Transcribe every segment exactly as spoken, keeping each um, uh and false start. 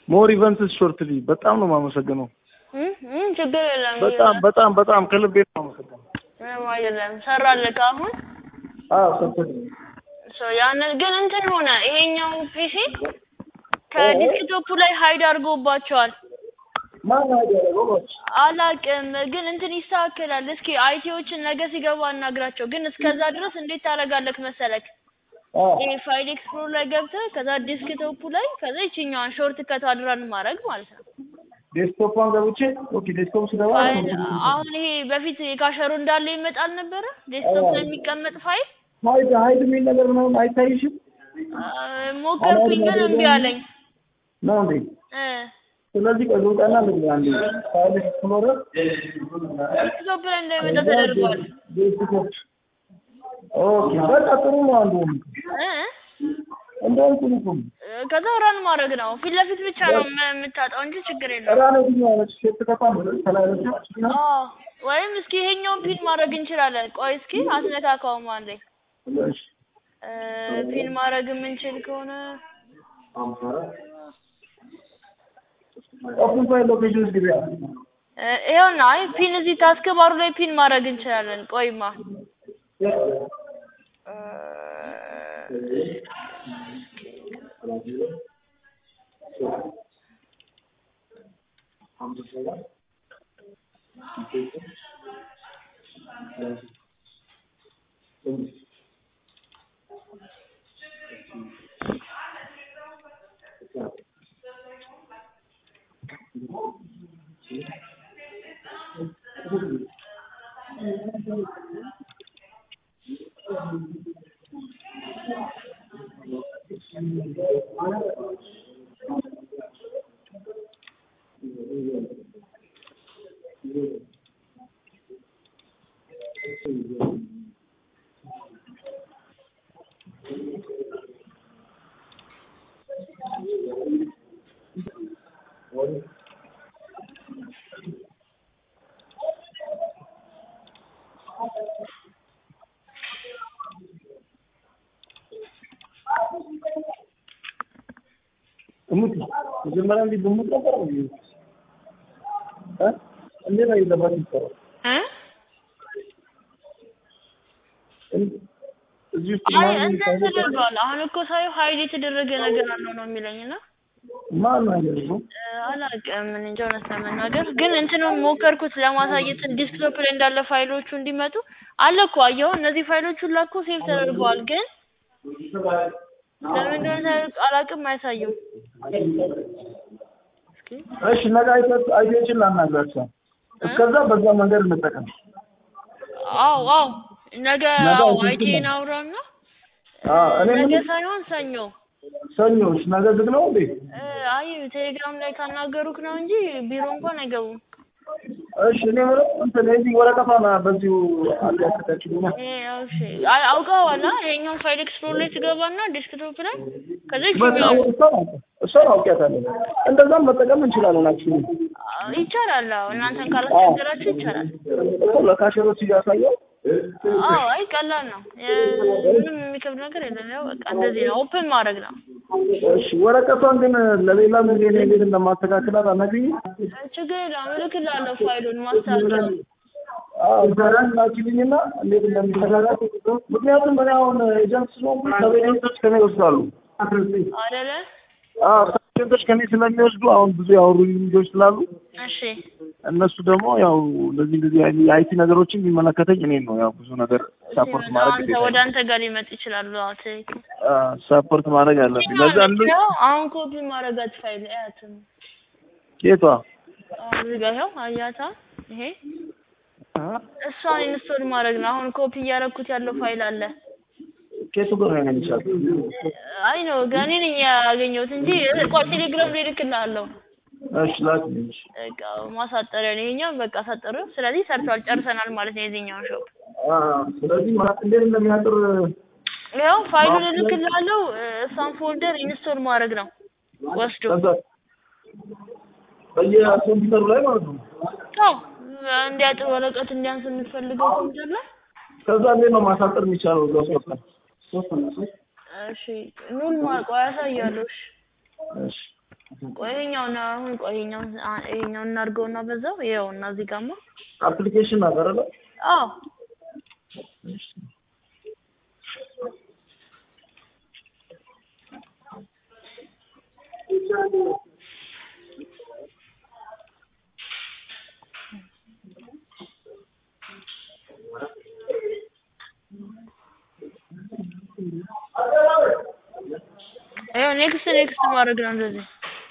ሞር ኢቨንትስ ሾርትሊ በጣም ነው ማመሰግነው እም ችግር የለም በጣም በጣም በጣም ከልቤ ነው ማመሰግነው ምንም አይደለም ሰራልክ አሁን አዎ ሰጥተኝ ሶ ያንን ግን እንትን ሆነ ይሄኛው ፒሲ ከዲስክቶፑ ላይ ሃይድ አድርጎባቸዋል ማን ያደረገው አላቅም ግን እንትን ይስተካከላል እስኪ አይቲዎችን ነገ ሲገባ አናግራቸው ግን እስከዛ ድረስ እንዴት ታረጋለክ መሰለክ ይሄ ፋይል ኤክስፕሎር ላይ ገብተህ ከዛ ዲስክቶፑ ላይ ከዛ ይችኛውን ሾርት ከት አድራን ማድረግ ማለት ነው ዴስክቶፑን ገብቼ ኦኬ ዴስክቶፕ ስለባ አሁን ይሄ በፊት የካሸሩ እንዳለ ይመጣል ነበር ዴስክቶፕ ላይ የሚቀመጥ ፋይል ሃይድ ሃይድ ምን ነገር ነው አይታይሽም ሞከርኩኝ ግን እምቢ አለኝ ነው እንዴ እ ስለዚህ ቀዝቃና ልጅ አንዴ ፋይል ኤክስፕሎር ዴስክቶፕ ላይ እንደሚመጣ ተደርጓል ዴስክቶፕ ኦኬ በቃ ጥሩ ነው አንዱ እ እንደውም ጥሩ ከዛ ራን ማድረግ ነው ፊት ለፊት ብቻ ነው የምታጣው እንጂ ችግር የለውም ራን ነው ማለት ሴት ከፋም ተላልቻ አዎ ወይም እስኪ ይሄኛውን ፒን ማድረግ እንችላለን ቆይ እስኪ አስነካካው ማንዴ እሺ እ ፒን ማድረግ የምንችል ከሆነ ኦፕን ፋይል ሎኬሽንስ ግቢያ ይሄውና አይ ፒን እዚህ ታስክ ባሩ ላይ ፒን ማድረግ እንችላለን ቆይማ እሙት መጀመሪያ እንዴ በሙት ነበር ነው እ እንዴ ነው ይዘባት ይሰራ እ እዚህ ውስጥ አይ እንትን ተደርጓል አሁን እኮ ሳይው ሃይድ የተደረገ ነገር አለው ነው የሚለኝና ማን ነው አላውቅም ምን እንጃ እውነት ለመናገር ግን እንትኑን ሞከርኩት ለማሳየት ዲስክቶፕ ላይ እንዳለ ፋይሎቹ እንዲመጡ አለ እኮ አየው እነዚህ ፋይሎቹ ላኮ ሴቭ ተደርገዋል ግን ለምን እንደሆነ አላውቅም አይሳዩም እሺ ነገ አይተህ አይተህ ላናግራቸው እስከዛ በዛ መንገድ እንጠቀም አው አው ነገ አው አይቲን አውራና አዎ እኔ ነገ ሳይሆን ሰኞ ሰኞሽ ነገ ዝግ ነው እንዴ አይ ቴሌግራም ላይ ካናገሩክ ነው እንጂ ቢሮ እንኳን አይገቡም እሺ እኔ ማለት እንትን እዚህ ወረቀቷና በዚሁ አልያከታችሁና እሺ አይ አውቀዋላ ይሄኛው ፋይል ኤክስፕሎር ላይ ትገባና ዲስክቶፕ ላይ ከዚህ እሷ አውቂያታለሁ እንደዛም መጠቀም እንችላለን አክቹሊ ይቻላል እናንተን ካላስቸገራችሁ ይቻላል እኮ ለካሸሮች እያሳየው አዎ አይ ቀላል ነው ምንም የሚከብድ ነገር የለም ያው በቃ እንደዚህ ነው ኦፕን ማድረግ ነው እሺ ወረቀቷን ግን ለሌላ ምን እንዴት እንደማስተካከላት አናግኝ ችግር የለም እልክልሃለሁ ፋይሉን ማስተካከል አዎ ዘራን ላኪልኝና እንዴት እንደሚስተካከል ምክንያቱም እኔ አሁን ኤጀንት ስለሆንኩ ከቤተሰቦች ከኔ ይወስዳሉ አይደለ አዎ ሰዎች ከኔ ስለሚወስዱ አሁን ብዙ ያወሩኝ ልጆች ስላሉ እሺ እነሱ ደግሞ ያው እንደዚህ እንደዚህ አይቲ ነገሮችን የሚመለከተኝ እኔ ነው ያው ብዙ ነገር ሰፖርት ማድረግ አንተ ወደ አንተ ጋር ሊመጥ ይችላል አዎ ትክክል አዎ ሰፖርት ማድረግ አለብኝ ለዛ አንዱ አሁን ኮፒ ማድረጋት ፋይል አያትም የቷ እዚህ ጋር ያው አያታ ይሄ እሷን ኢንስቶል ማድረግ ነው አሁን ኮፒ እያደረኩት ያለው ፋይል አለ ከሱ ጋር ነው የሚቻለው አይ ነው ጋኔ ነኝ ያገኘሁት እንጂ ቆይ ቴሌግራም ላይ ልክልሃለሁ እሺ ላክልኝ በቃ ማሳጠሪያ ነው ይሄኛው በቃ ሳጠረው ስለዚህ ሰርቷል ጨርሰናል ማለት ነው የዚህኛውን ሾፕ አዎ ስለዚህ ማለት እንዴት እንደሚያጥር ያው ፋይሉን ልክልሃለሁ እሷን ፎልደር ኢንስቶል ማድረግ ነው ወስዶ በየኮምፒውተሩ ላይ ማለት ነው አዎ እንዲያጥር ወረቀት እንዲያንስ የምትፈልገው ኮምፒውተር ላይ ከዛ ላይ ነው ማሳጠር የሚቻለው እዛው ሶስት እሺ ኑን ማቆያ ያሳያለሽ እሺ ቆይኛውና አሁን ቆይኛው ይሄኛው እናርገውና በዛው ይኸውና እዚህ ጋርማ አፕሊኬሽን አደረለ አዎ አይ ኔክስት ኔክስት ማድረግ ነው እንደዚህ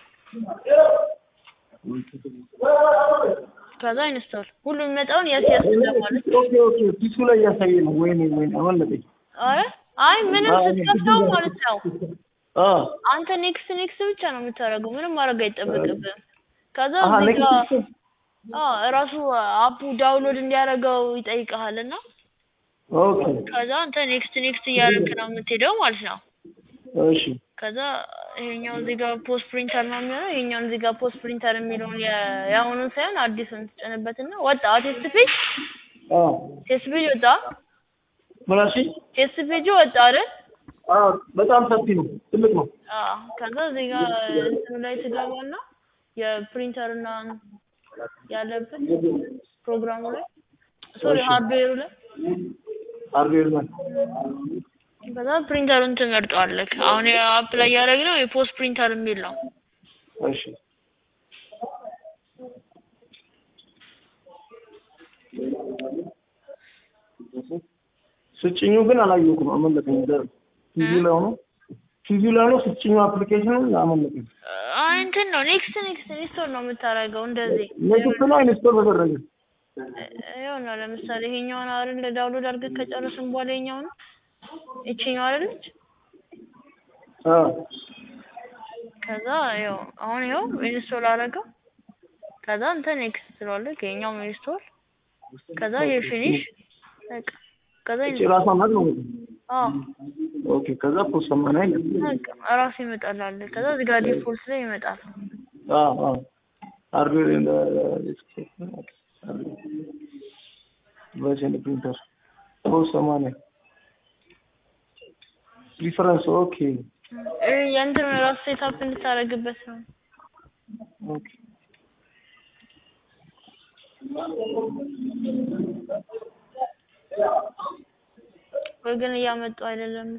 ከዛ ኢንስቶል ሁሉም የሚመጣውን ያስ ያስ እንደማለት ኦኬ ኦኬ ፒሲ ላይ ያሳየ ነው ወይኔ ወይኔ አወለደኝ አይ አይ ምንም ስትከፍተው ማለት ነው አ አንተ ኔክስት ኔክስት ብቻ ነው የምታደርገው ምንም ማድረግ አይጠበቅብህም ከዛ እዚህ ጋር አ ራሱ አፑ ዳውንሎድ እንዲያደርገው ይጠይቃልና ኦኬ ከዛ አንተ ኔክስት ኔክስት እያደረግህ ነው የምትሄደው ማለት ነው እሺ ከዛ ይሄኛው እዚህ ጋር ፖስት ፕሪንተር ነው የሚሆነው ይሄኛው እዚህ ጋር ፖስት ፕሪንተር የሚለውን ያሁኑን ሳይሆን አዲሱን ትጨንበትና ወጣ ቴስት ፔጅ አ ቴስት ፔጅ ወጣ ማለሽ ቴስት ፔጅ ወጣ አይደል አ በጣም ሰፊ ነው ትልቅ ነው አ ከዛ እዚህ ጋር እንትኑ ላይ ትገባና የፕሪንተርና ያለበት ፕሮግራሙ ላይ ሶሪ ሃርድዌሩ ላይ ሃርድዌሩ ላይ ከዛ ፕሪንተሩን ትመርጣለህ አሁን አፕ ላይ ያደረግነው የፖስት ፕሪንተር የሚል ነው እሺ ስጭኙ ግን አላየሁም አመለጠኝ ደር ቲቪ ላይ ነው ቲቪ ላይ ነው ስጭኙ አፕሊኬሽኑን አመለጠኝ አይ እንትን ነው ኔክስት ኔክስት ኢንስቶል ነው የምታደርገው እንደዚህ ኔክስት ነው ኢንስቶል በተደረገ ይኸውና ለምሳሌ ይሄኛውን አይደል ዳውንሎድ አድርገህ ከጨረስን በኋላ ይሄኛውን እቺኛው አይደለች አ ከዛ ይኸው አሁን ይኸው ኢንስቶል አደረገው ከዛ አንተ ኔክስት ትለዋለህ ከኛው ኢንስቶል ከዛ የፊኒሽ በቃ ከዛ ራሱ ማለት ነው አዎ ኦኬ ከዛ ፖስት ሰማንያ ነው በቃ ራሱ ይመጣል ከዛ እዚህ ጋር ዲፎልት ላይ ይመጣል አዎ አዎ ሃርድዌር እንደ ቨርዥን ፕሪንተር ፖስት ሰማንያ ሪፈረንስ ኦኬ የእንትን ራሱ ሴትአፕ እንድታደርግበት ነው ኦኬ ወገን እያመጡ አይደለም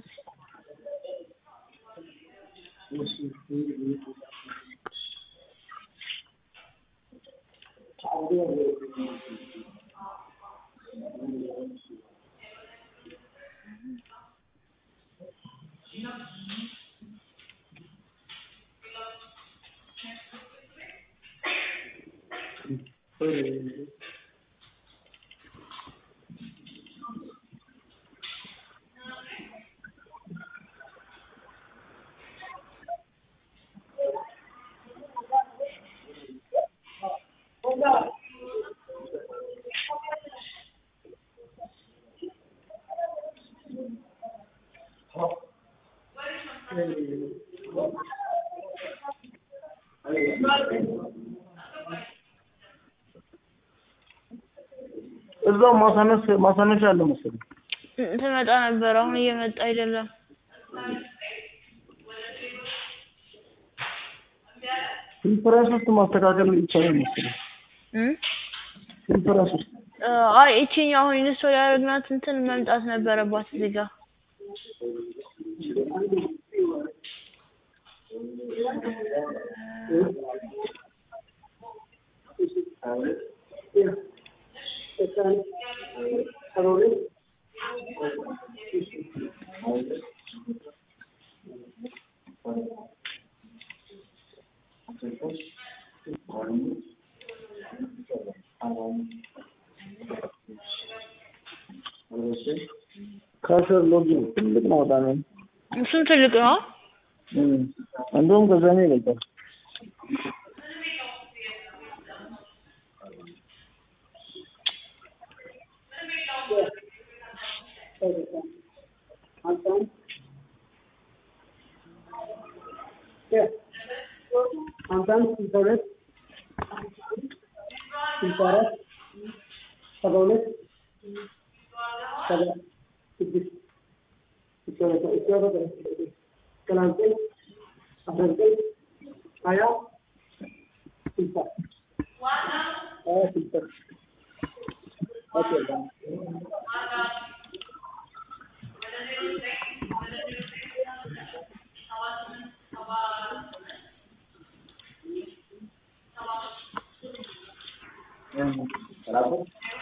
እዛው ማሳነስ ማሳነስ ያለ መሰለኝ ትመጣ ነበር አሁን እየመጣ አይደለም ፕሪፈረንስ ማስተካከል ይቻላል መሰለኝ እ ፕሪፈረንስ አይ እቺኛው አሁን ኢንስቶል ያደረግናት እንትን መምጣት ነበረባት እዚህ ጋር ካሸር ሎጊን ትልቅ ነው በጣም እሱም ትልቅ ነው እንደውም ከዛኔ ይበልጣል Antan Sintores Sintores Sabones Sabones Sintores Sintores Kalante Abrante ሀያ ስልሳ ሀያ ስልሳ ኦኬ Berapa?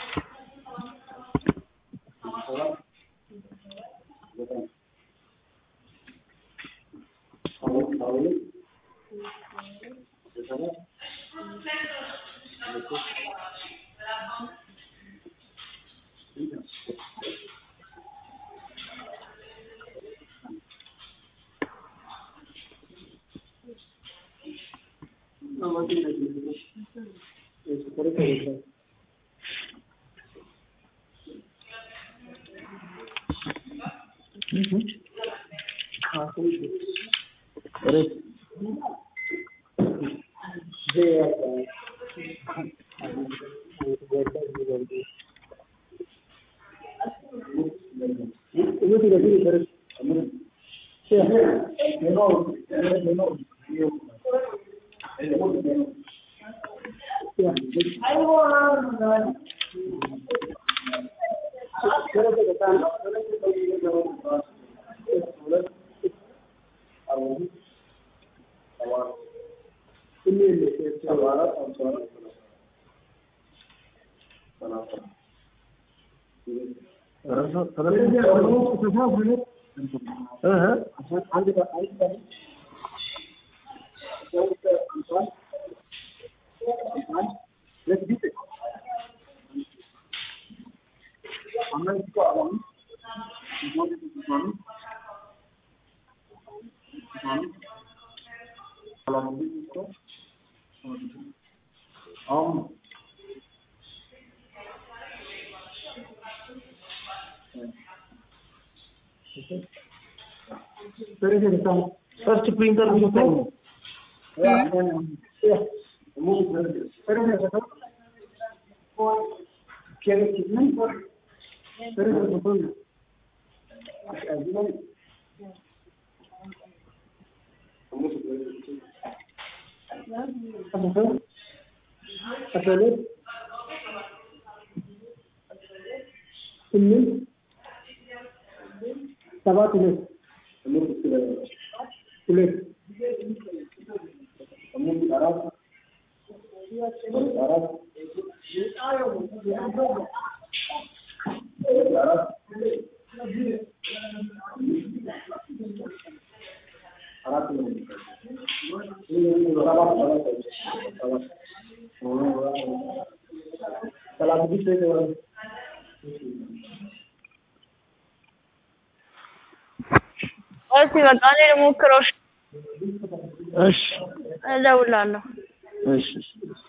First printer is the yeah. Yeah. Move the can it ini sahabat tulis tulis kamu di Arab di Arab di Arab Arab ini sahabat sahabat salah begitu itu እሺ በቃ እኔ ልሞክረው። እሺ እደውላለሁ። እሺ